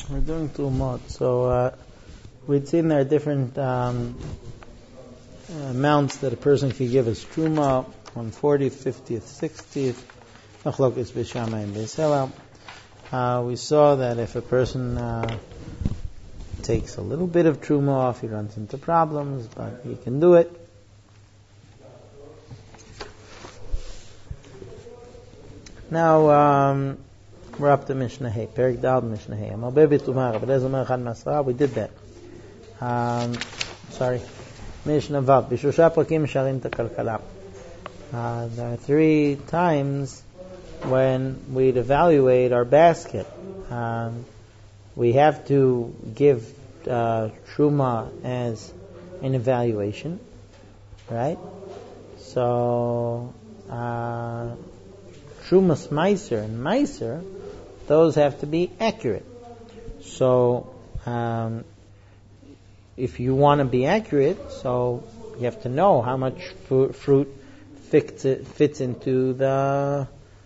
We're doing Tumot. So we'd seen there are different amounts that a person could give as Truma, 140th, 50th, 60th. Machlokes B'Shamai and Beis Hillel. We saw that if a person takes a little bit of Truma off, he runs into problems, but he can do it. Now, we're up to Mishnah Hay, Perek Dal Mishnah Hay. We did that. Mishnah Vav. B'shosha prakim sharim t'kalkala. There are 3 times when we'd evaluate our basket. We have to give Truma as an evaluation, right? So, Trumas Meiser and Meiser, those have to be accurate. So, if you want to be accurate, so you have to know how much fruit fits into the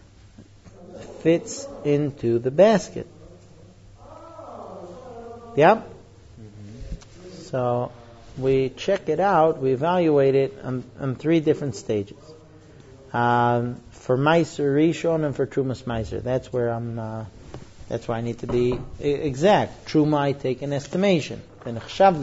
basket. Yeah? Mm-hmm. So we check it out, we evaluate it on 3 different stages. For Meiser Rishon and for Trumas Meiser. That's where that's why I need to be exact. Truma, I take an estimation. But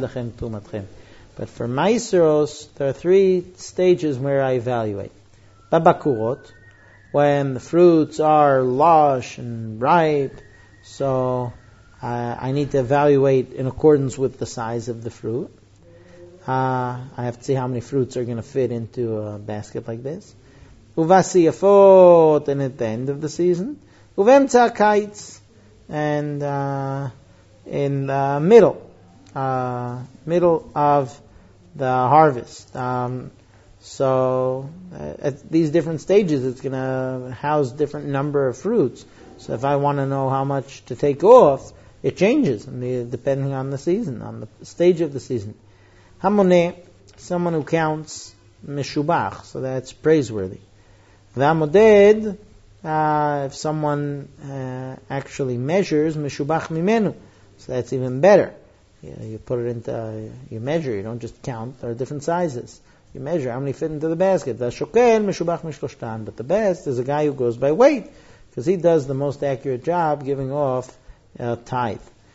for Meiseros, there are 3 stages where I evaluate. Babakurot, when the fruits are lush and ripe, so I need to evaluate in accordance with the size of the fruit. I have to see how many fruits are going to fit into a basket like this. Uvasiyafot, and at the end of the season. Uvemtza kites, and in the middle of the harvest. So at these different stages, it's going to house different number of fruits. So if I want to know how much to take off, it changes depending on the season, on the stage of the season. Hamoneh, someone who counts meshubach, so that's praiseworthy. V'amoded, if someone actually measures meshubach mimenu, so that's even better. You put it into, you measure, you don't just count, there are different sizes. You measure how many fit into the basket. V'ashokel meshubach mishloshtan, but the best is a guy who goes by weight, because he does the most accurate job giving off tithe.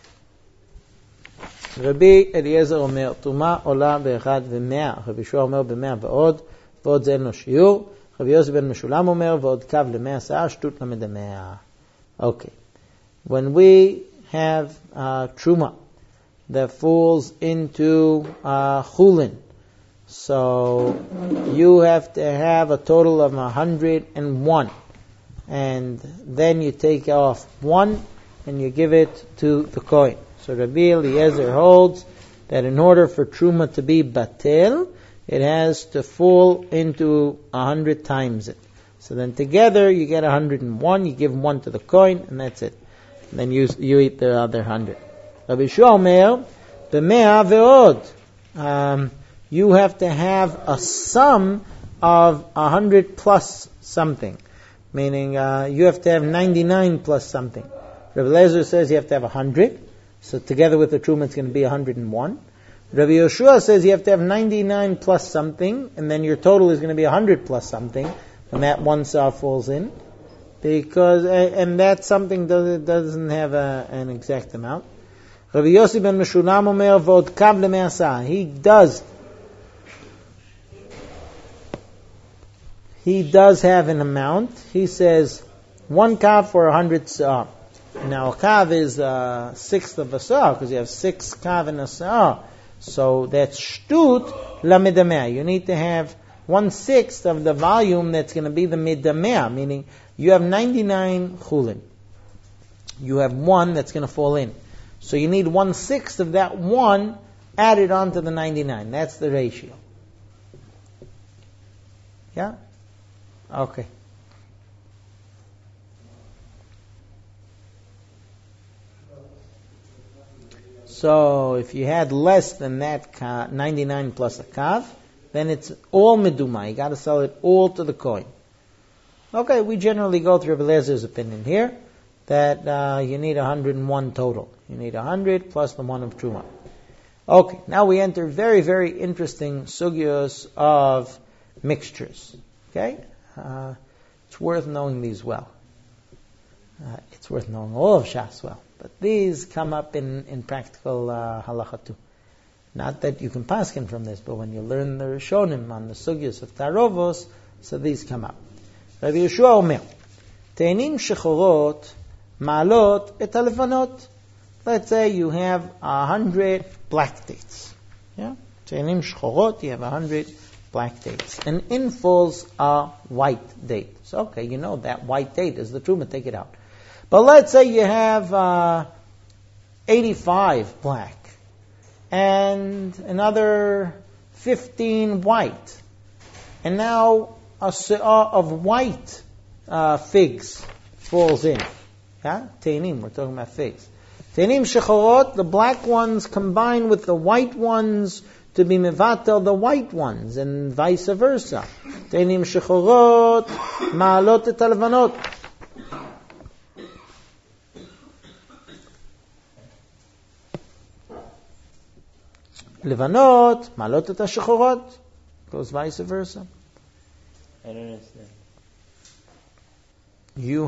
Rabbi Eliezer Omer, Tuma ola be'echad ve'mea, Rabbi Shua Omer be'mea v'od זה אין לו שיעור. רבי יוסי בן משולם אומר, ועוד קו ל100 שעה, שטות למד 100. Okay. When we have truma that falls into chulin, so you have to have a total of 101. And then you take off 1 and you give it to the kohen. So Rabbi Eliezer holds that in order for truma to be batel, it has to fall into 100 times it. So then together you get 101, you give 1 to the kohen, and that's it. And then you eat the other 100. Rabbi Shua Omer, b'mea ve'od. You have to have a sum of 100 plus something. Meaning you have to have 99 plus something. Rabbi Eliezer says you have to have 100. So together with the truma it's going to be 101. Rabbi Yoshua says you have to have 99 plus something, and then your total is going to be 100 plus something, and that 1 saw falls in. And that something doesn't have an exact amount. Rabbi Yossi ben Meshulam Omer v'od kav ל100 sa'ah. He does have an amount. He says 1 kav for 100 sa'ah. Now a kav is a sixth of a sa'ah, because you have 6 kav in a sa'ah. So that's shtut lamidameh. You need to have 1/6 of the volume that's going to be the midameh, meaning you have 99 chulin. You have 1 that's going to fall in. So you need 1/6 of that 1 added on to the 99. That's the ratio. Yeah? Okay. So if you had less than that 99 plus a kav, then it's all meduma. You got to sell it all to the kohen. Okay, we generally go through Rabbi Eliezer's opinion here, that you need 101 total. You need 100 plus the 1 of Truma. Okay, now we enter very, very interesting sugyos of mixtures. Okay? It's worth knowing these well. It's worth knowing all of Shas well. But these come up in practical halacha too. Not that you can paskin from this, but when you learn the Rishonim on the sugyos of Tarovos, so these come up. Rabbi Yeshua Omer, Te'enim shechorot ma'alot et halevanot. Let's say you have 100 black dates. Yeah? Te'enim shechorot, you have 100 black dates. And in falls a white date. So, okay, you know that white date is the truma, take it out. But let's say you have 85 black and another 15 white. And now a se'ah of white figs falls in. Yeah? Te'enim, we're talking about figs. Te'enim shechorot, the black ones combine with the white ones to be mevatel the white ones, and vice versa. Te'enim shechorot ma'alot et halevanot. Levanot ma'alot et hashechorot. Goes vice versa. I don't understand. You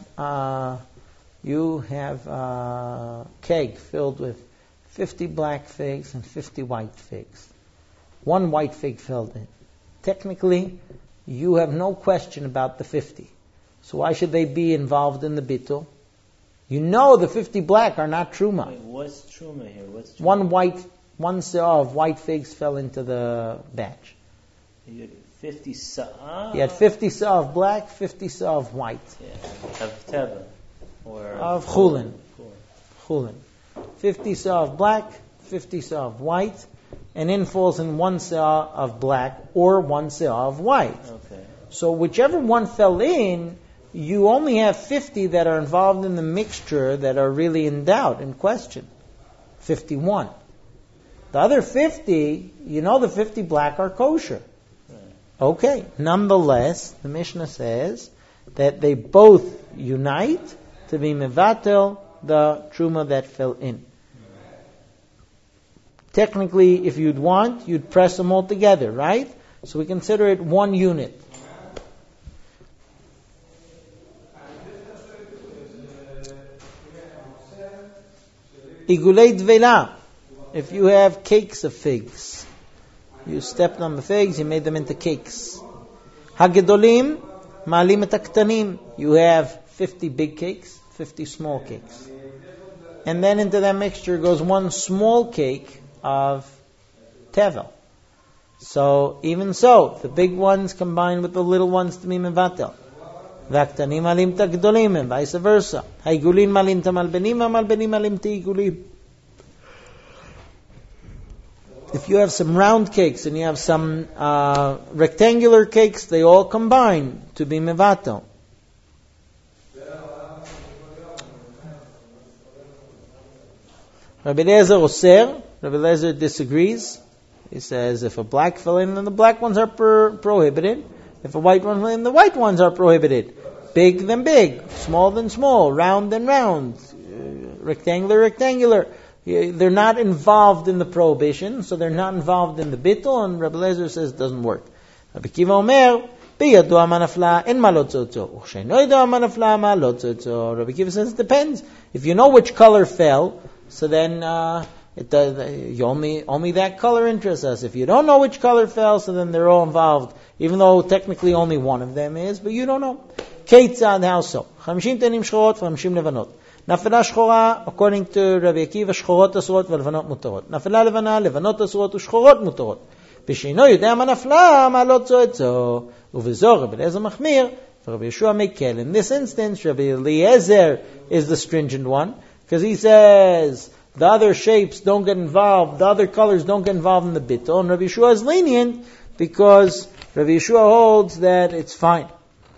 have a keg filled with 50 black figs and 50 white figs. One white fig filled in. Technically, you have no question about the 50. So why should they be involved in the bitul? You know the 50 black are not truma. Wait, what's truma here? What's truma? One se'ah of white figs fell into the batch. You had 50 sa'ah? You had 50 se'ah of black, 50 se'ah of white. Yeah, of teva. Or of chulin. Chulin. 50 se'ah of black, 50 se'ah of white, and in falls in 1 se'ah of black or 1 se'ah of white. Okay. So whichever one fell in, you only have 50 that are involved in the mixture that are really in doubt, in question. 51. The other 50, you know the 50 black are kosher. Right. Okay. Nonetheless, the Mishnah says that they both unite to be mevatel the truma that fell in. Technically, if you'd want, you'd press them all together, right? So we consider it one unit. Igulei dvela. If you have cakes of figs, you stepped on the figs, you made them into cakes. Hagedolim ma'alim et haktanim. You have 50 big cakes, 50 small cakes. And then into that mixture goes one small cake of tevel. So, even so, the big ones combine with the little ones to be mevatel. V'aktanim alim ta'gdolim, and vice versa. Ha'igulin malim ta'malbenim, ha'malbenim alim ta'igulim. If you have some round cakes and you have some rectangular cakes, they all combine to be mevatel. Rabbi Eliezer Oser, Rabbi Eliezer disagrees. He says if a black fell in, then the black ones are prohibited. If a white one fell in, the white ones are prohibited. Big than big, small than small, round than round, rectangular. They're not involved in the prohibition, so they're not involved in the bittul, and Rabbi Eliezer says it doesn't work. Rabbi Kiva Omer, Biyadu amanafla in malotzoto. Ushenoidu amanafla malotzoto. Rabbi Kiva says it depends. If you know which color fell, so then only that color interests us. If you don't know which color fell, so then they're all involved, even though technically only one of them is, but you don't know. Keitzad, how so? 50 tenim shchorot, 50 levanot. Nafela shchora, according to Rabbi Akiva, shchorot asurot v'levanot mutarot. Nafela levana, levanot asurot u'shchorot mutarot. B'sheino yudea ma nafla, ma lo tzoetzo. U'v'zor Rabbi Eliezer machmir, Rabbi Yeshua mekel. In this instance, Rabbi Eliezer is the stringent one, because he says the other shapes don't get involved, the other colors don't get involved in the bittul, and Rabbi Yeshua is lenient because Rabbi Yeshua holds that it's fine.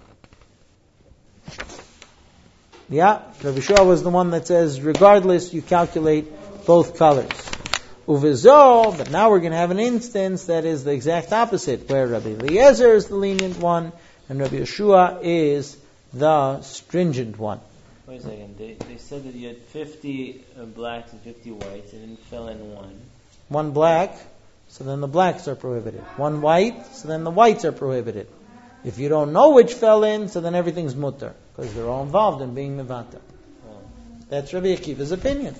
Yeah, Rabbi Yeshua was the one that says regardless you calculate both colors. Uvizo, but now we're going to have an instance that is the exact opposite, where Rabbi Eliezer is the lenient one and Rabbi Yeshua is the stringent one. Wait a second. They said that you had 50 blacks and 50 whites, and then fell in one. One black, so then the blacks are prohibited. One white, so then the whites are prohibited. If you don't know which fell in, so then everything's mutter, because they're all involved in being mevata. Oh. That's Rabbi Akiva's opinion.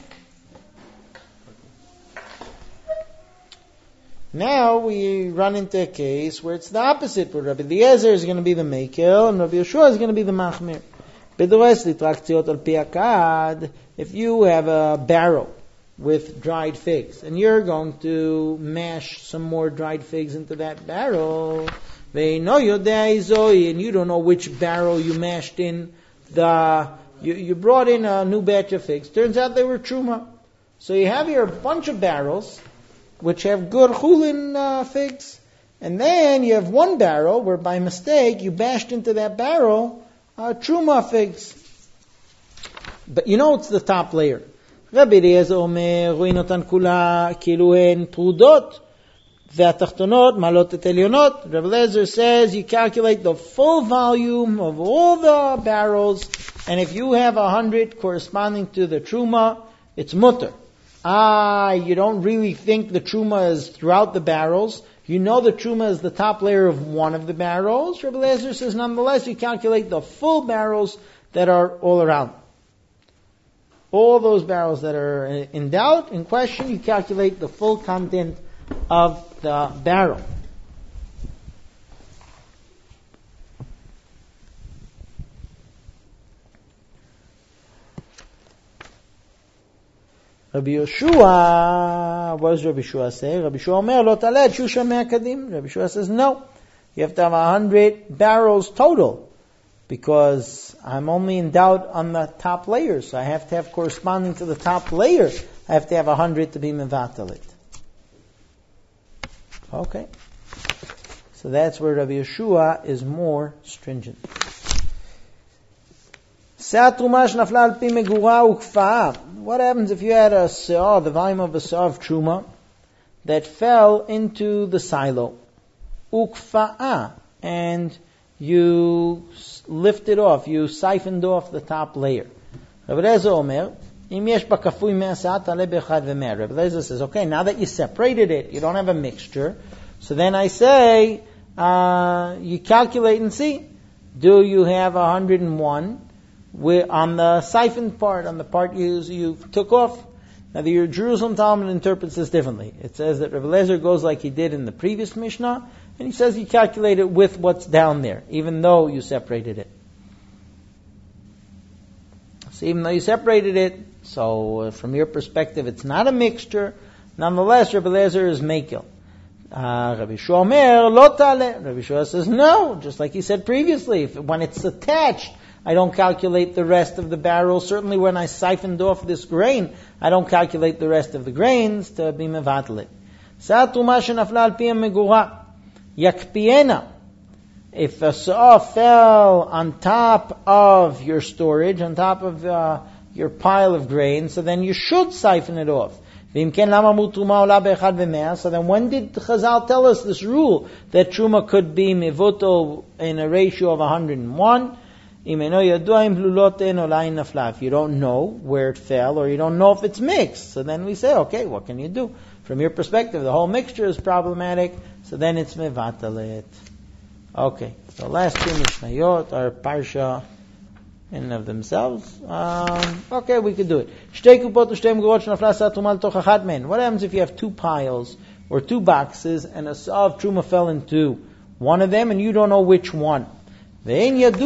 Now we run into a case where it's the opposite, where Rabbi Eliezer is going to be the Mekel and Rabbi Yeshua is going to be the Machmir. If you have a barrel with dried figs and you're going to mash some more dried figs into that barrel, and you don't know which barrel you mashed in, you brought in a new batch of figs. Turns out they were truma. So you have here a bunch of barrels which have good chulin figs, and then you have one barrel where by mistake you bashed into that barrel truma figs. But you know it's the top layer. Rabbi Eliezer omer רואים אותן כולה כאילו הן פרודות והתחתונות מעלות את עליונות. Rabbi Eliezer says you calculate the full volume of all the barrels, and if you have 100 corresponding to the truma, it's mutter. You don't really think the truma is throughout the barrels. You know the truma is the top layer of one of the barrels. Rabbi Eliezer says, nonetheless, you calculate the full barrels that are all around. All those barrels that are in doubt, in question, you calculate the full content of the barrel. Rabbi Yeshua, what does Rabbi Yeshua say? Rabbi Yeshua omer lo taled shusha me'akadim. Rabbi Yeshua says no. You have to have 100 barrels total, because I'm only in doubt on the top layer, so I have to have corresponding to the top layer. I have to have 100 to be mevatalit. Okay. So that's where Rabbi Yeshua is more stringent. What happens if you had a se'ah, the volume of a se'ah of truma, that fell into the silo, ukfa'a, and you lifted off, you siphoned off the top layer? Rabbi Eliezer omer, Rabbi Eliezer says, okay, now that you separated it, you don't have a mixture, so then I say, you calculate and see, do you have 101 on the siphoned part, on the part you took off? Now the Jerusalem Talmud interprets this differently. It says that Rabbi Eliezer goes like he did in the previous Mishnah, and he says you calculate it with what's down there, even though you separated it. So even though you separated it, so from your perspective it's not a mixture, nonetheless Rabbi Eliezer is mekel. Rabbi Yeshua omer lo taleh. Rabbi Yeshua says no, just like he said previously, when it's attached, I don't calculate the rest of the barrel. Certainly when I siphoned off this grain, I don't calculate the rest of the grains to be mevatlet. Sa'atuma shenafla al pi megura yakpiena. If a se'ah fell on top of your storage, on top of your pile of grain, so then you should siphon it off. So then when did Chazal tell us this rule that truma could be mivuto in a ratio of 101? If you don't know where it fell, or you don't know if it's mixed, so then we say, okay, what can you do? From your perspective, the whole mixture is problematic, so then it's mevatalit. Okay, the last two Mishnayot are Parsha in and of themselves. Okay, we could do it. What happens if you have two piles, or two boxes, and a se'ah of truma fell into one of them, and you don't know which one? Being that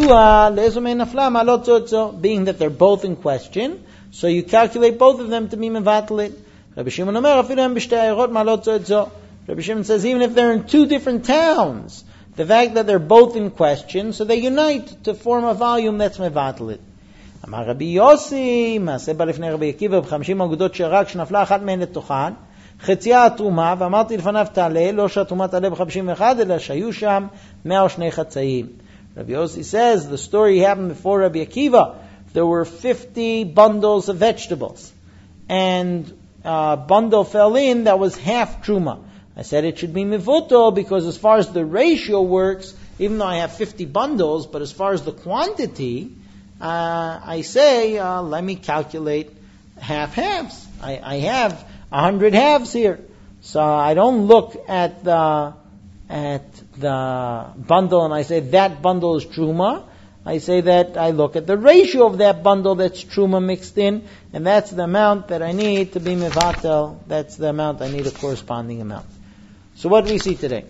they're both in question, so you calculate both of them to be mevatlit. Rabbi Shimon says even if they're in two different towns, the fact that they're both in question, so they unite to form a volume that's mevatlit. Amar Rabbi Yossi, מעשה בא לפני רבי עקיבא ב50 אגודות שרק שנפלה אחת מהן לתוכן, חציה התרומה, ואמרתי לפניו תעלה, לא שהתרומה תעלה ב51, אלא שהיו שם 102 חצאים. Rabbi Yossi says the story happened before Rabbi Akiva. There were 50 bundles of vegetables, and a bundle fell in that was half truma. I said it should be mivuto because as far as the ratio works, even though I have 50 bundles, but as far as the quantity, I say, let me calculate halves. I have 100 halves here. So I don't look at the bundle and I say that bundle is truma. I say that I look at the ratio of that bundle that's truma mixed in, and that's the amount that I need to be mevatel. That's the amount I need, a corresponding amount. So what do we see today?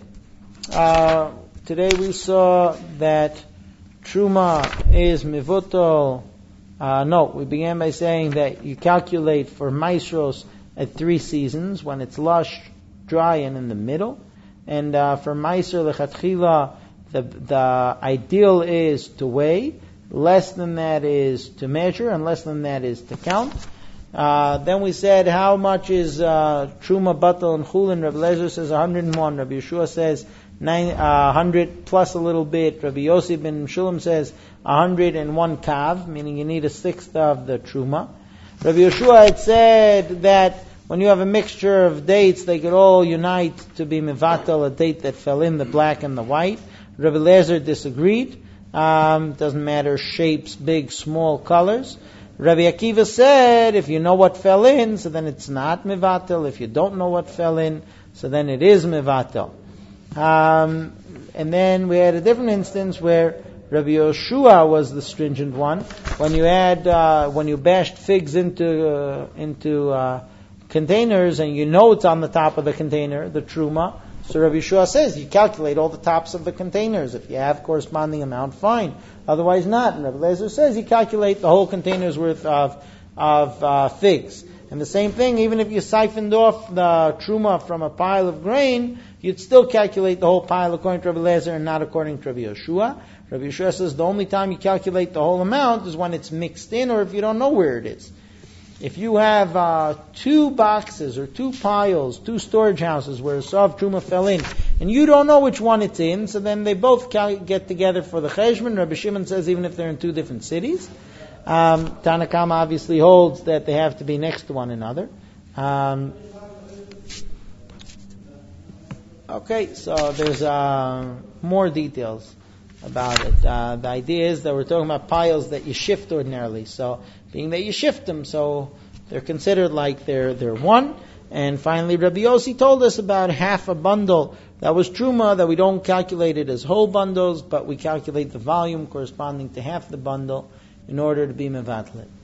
Today we saw that truma is mevutal. We began by saying that you calculate for maisros at 3 seasons, when it's lush, dry, and in the middle. And for maiser lechatchila, the ideal is to weigh. Less than that is to measure, and less than that is to count. Then we said how much is truma, batal, and chulin. Rabbi Lezer says 101. Rabbi Yeshua says 100 plus a little bit. Rabbi Yossi ben Shulam says 101 kav, meaning you need a sixth of the truma. Rabbi Yeshua had said that when you have a mixture of dates, they could all unite to be mevatel, a date that fell in, the black and the white. Rabbi Lezer disagreed. Doesn't matter shapes, big, small, colors. Rabbi Akiva said, if you know what fell in, so then it's not mevatel. If you don't know what fell in, so then it is mevatel. And then we had a different instance where Rabbi Yoshua was the stringent one. When you bashed figs into containers and you know it's on the top of the container, the truma, so Rabbi Yeshua says you calculate all the tops of the containers. If you have corresponding amount, fine. Otherwise not. And Rabbi Lezer says you calculate the whole container's worth of figs. And the same thing, even if you siphoned off the truma from a pile of grain, you'd still calculate the whole pile according to Rabbi Lezer and not according to Rabbi Yeshua. Rabbi Yeshua says the only time you calculate the whole amount is when it's mixed in or if you don't know where it is. If you have 2 boxes or 2 piles, 2 storage houses where a sav truma fell in, and you don't know which one it's in, so then they both get together for the cheshbon. Rabbi Shimon says even if they're in 2 different cities. Tanakama obviously holds that they have to be next to one another. Okay, so there's more details about it. The idea is that we're talking about piles that you shift ordinarily. So, being that you shift them, so they're considered like they're one. And finally, Rabbi Yossi told us about half a bundle that was truma, that we don't calculate it as whole bundles, but we calculate the volume corresponding to half the bundle in order to be mevatlet.